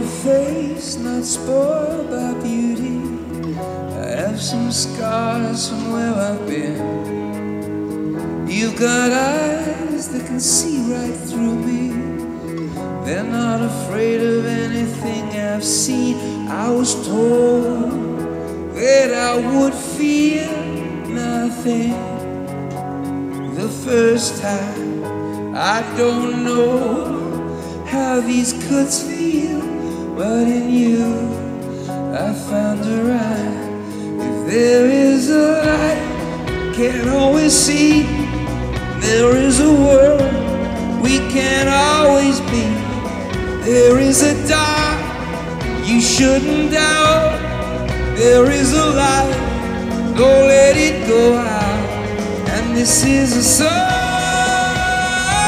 face not spoiled by beauty. I have some scars from where I've been. You've got eyes that can see right through me. They're not afraid of anything I've seen. I was told that I would fear nothing the first time. I don't know how these cuts feel, but in you I found a rhyme. If there is a light, can't always see. There is a world we can't always be. There is a dark you shouldn't doubt. There is a light, don't let it go out. And this is a song